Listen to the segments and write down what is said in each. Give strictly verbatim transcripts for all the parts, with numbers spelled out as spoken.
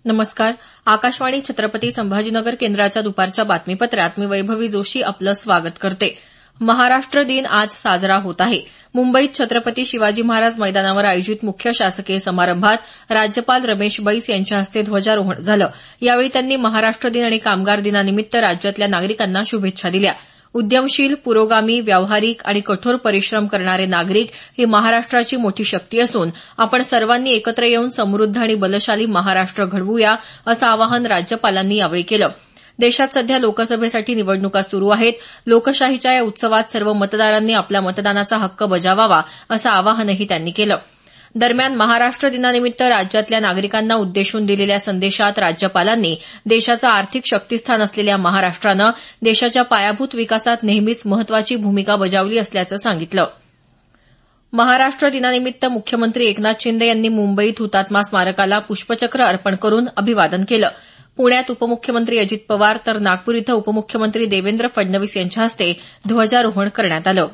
नमस्कार. आकाशवाणी छत्रपती संभाजीनगर केंद्राच्या दुपारच्या बातमीपत्रात मी वैभवी जोशी आपलं स्वागत करते. महाराष्ट्र दिन आज साजरा होत आहे. मुंबईत छत्रपती शिवाजी महाराज मैदानावर आयोजित मुख्य शासकीय समारंभात राज्यपाल रमेश बैस यांच्या हस्ते ध्वजारोहण झालं. यावेळी त्यांनी महाराष्ट्र दिन आणि कामगार दिनानिमित्त राज्यातल्या नागरिकांना शुभेच्छा दिल्या. उद्यमशील, पुरोगामी, व्यावहारिक आणि कठोर परिश्रम करणारे नागरिक ही महाराष्ट्राची मोठी शक्ती असून आपण सर्वांनी एकत्र येऊन समृद्ध आणि बलशाली महाराष्ट्र घडवूया असं आवाहन राज्यपालांनी यावेळी केलं. देशात सध्या लोकसभेसाठी निवडणुका सुरू आहेत. लोकशाहीच्या या उत्सवात सर्व मतदारांनी आपला मतदानाचा हक्क बजावावा असं आवाहनही त्यांनी केलं. दरम्यान महाराष्ट्र दिनानिमित्त राज्यातल्या नागरिकांना उद्देशून दिलेल्या संदेशात राज्यपालांनी देशाचं आर्थिक शक्तीस्थान असलेल्या महाराष्ट्रानं देशाच्या पायाभूत विकासात नेहमीच महत्वाची भूमिका बजावली असल्याचं सांगितलं. महाराष्ट्र दिनानिमित्त मुख्यमंत्री एकनाथ शिंदे यांनी मुंबईत हुतात्मा स्मारकाला पुष्पचक्र अर्पण करून अभिवादन केलं. पुण्यात उपमुख्यमंत्री अजित पवार तर नागपूर इथं उपमुख्यमंत्री देवेंद्र फडणवीस यांच्या हस्ते ध्वजारोहण करण्यात आलं.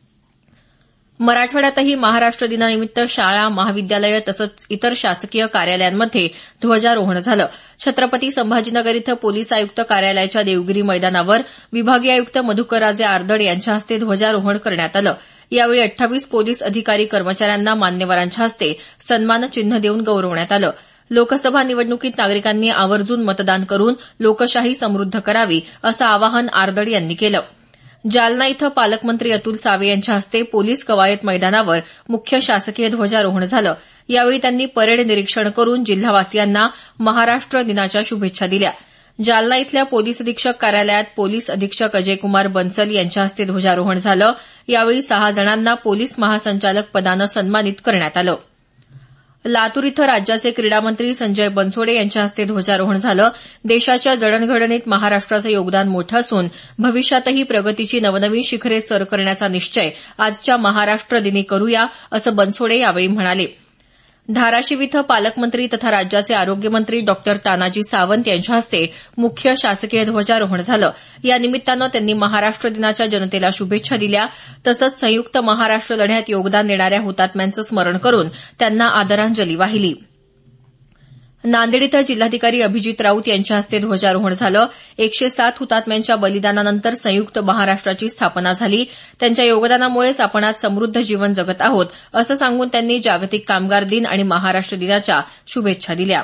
मराठवाड्यातही महाराष्ट्र दिनानिमित्त शाळा, महाविद्यालयं तसंच इतर शासकीय कार्यालयांमध्ये ध्वजारोहण झालं. छत्रपती संभाजीनगर इथं पोलीस आयुक्त कार्यालयाच्या देवगिरी मैदानावर विभागीय आयुक्त मधुकरराजे आर्दड यांच्या हस्ते ध्वजारोहण करण्यात आलं. यावेळी अठ्ठावीस पोलीस अधिकारी कर्मचाऱ्यांना मान्यवरांच्या हस्ते सन्मानचिन्ह देऊन गौरवण्यात आलं. लोकसभा निवडणुकीत नागरिकांनी आवर्जून मतदान करून लोकशाही समृद्ध करावी असं आवाहन आर्दड यांनी केलं. जालना इथं पालकमंत्री अतुल सावे यांच्या हस्ते पोलीस कवायत मैदानावर मुख्य शासकीय ध्वजारोहण झालं. यावेळी त्यांनी परेड निरीक्षण करून जिल्हावासियांना महाराष्ट्र दिनाच्या शुभेच्छा दिल्या. जालना इथल्या पोलीस अधीक्षक कार्यालयात पोलीस अधीक्षक अजयकुमार बन्सल यांच्या हस्ते ध्वजारोहण झालं. यावेळी सहा जणांना पोलीस महासंचालक पदानं सन्मानित करण्यात आलं. लातूर इथं राज्याचे क्रीडामंत्री संजय बनसोडे यांच्या हस्ते ध्वजारोहण झालं. देशाच्या जडणघडणीत महाराष्ट्राचं योगदान मोठं असून भविष्यातही प्रगतीची नवनवीन शिखरे सर करण्याचा निश्चय आजच्या महाराष्ट्र दिनी करूया असं बनसोडे यावेळी म्हणाले. धाराशिव इथं पालकमंत्री तथा राज्याचे आरोग्यमंत्री डॉक्टर तानाजी सावंत यांच्या हस्ते मुख्य शासकीय ध्वजारोहण झालं. या निमित्तानं त्यांनी महाराष्ट्र दिनाच्या जनतेला शुभेच्छा दिल्या. तसंच संयुक्त महाराष्ट्र लढ्यात योगदान देणाऱ्या हुतात्म्यांचं स्मरण करून त्यांना आदरांजली वाहिली. नांदेड इथं जिल्हाधिकारी अभिजित राऊत यांच्या हस्ते ध्वजारोहण झालं. एकशे सात हुतात्म्यांच्या बलिदानानंतर संयुक्त महाराष्ट्राची स्थापना झाली. त्यांच्या योगदानामुळेच आपण आज समृद्ध जीवन जगत आहोत असं सांगून त्यांनी जागतिक कामगार दिन आणि महाराष्ट्र दिनाच्या शुभेच्छा दिल्या.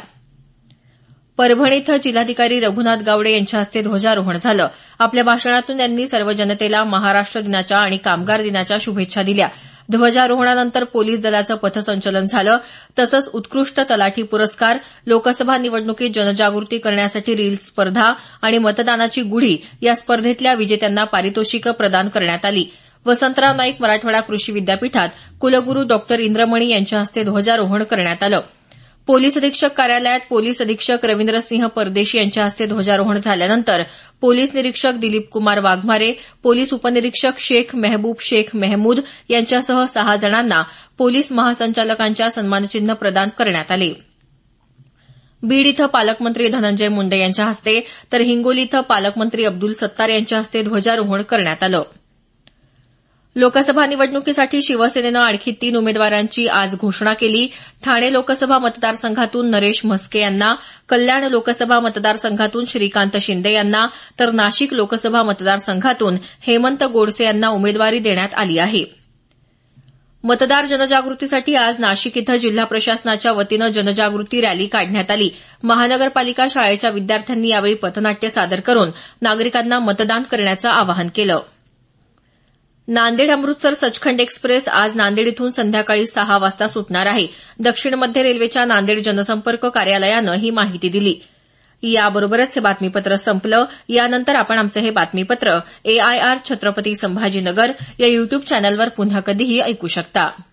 परभणी इथं जिल्हाधिकारी रघुनाथ गावडे यांच्या हस्ते ध्वजारोहण झालं. आपल्या भाषणातून त्यांनी सर्व जनतेला महाराष्ट्र दिनाच्या आणि कामगार दिनाच्या शुभेच्छा दिल्या. ध्वजारोहणानंतर पोलीस दलाचं पथसंचलन झालं. तसंच उत्कृष्ट तलाठी पुरस्कार, लोकसभा निवडणुकीत जनजागृती करण्यासाठी रील्स स्पर्धा आणि मतदानाची गुढी या स्पर्धेतल्या विजेत्यांना पारितोषिकं प्रदान करण्यात आली. वसंतराव नाईक मराठवाडा कृषी विद्यापीठात कुलगुरू डॉक्टर इंद्रमणी यांच्या हस्ते ध्वजारोहण करण्यात आलं. पोलीस अधीक्षक कार्यालयात पोलीस अधीक्षक रवींद्रसिंह परदेशी यांच्या हस्ते ध्वजारोहण झाल्यानंतर पोलीस निरीक्षक दिलीप कुमार वाघमारे, पोलीस उपनिरीक्षक शेख मेहबूब शेख मेहमूद यांच्यासह सहा जणांना पोलीस महासंचालकांच्या सन्मानचिन्ह प्रदान करण्यात आले. बीड इथं पालकमंत्री धनंजय मुंडे यांच्या हस्ते तर हिंगोली इथं पालकमंत्री अब्दुल सत्तार यांच्या हस्ते ध्वजारोहण करण्यात आलं. लोकसभा निवडणुकीसाठी शिवसेनेनं आणखी तीन उमेदवारांची आज घोषणा केली. ठाणे लोकसभा मतदारसंघातून नरेश म्हस्के यांना, कल्याण लोकसभा मतदारसंघातून श्रीकांत शिंदे यांना तर नाशिक लोकसभा मतदारसंघातून हेमंत गोडसे यांना उमेदवारी देण्यात आली आहे. मतदार जनजागृतीसाठी आज नाशिक इथं जिल्हा प्रशासनाच्या वतीनं जनजागृती रॅली काढण्यात आली. महानगरपालिका शाळेच्या विद्यार्थ्यांनी यावेळी पथनाट्य सादर करून नागरिकांना मतदान करण्याचं आवाहन केलं. नांदेड अमृतसर सचखंड एक्सप्रेस आज नांदेड इथून संध्याकाळी सहा वाजता सुटणार आहे. दक्षिण मध्य रेल्वेच्या नांदेड जनसंपर्क कार्यालयानं ही माहिती दिली. याबरोबरच हे बातमीपत्र संपलं. यानंतर आपण आमचं हे बातमीपत्र एआयआर छत्रपती संभाजीनगर या युट्यूब चॅनलवर पुन्हा कधीही ऐकू शकता.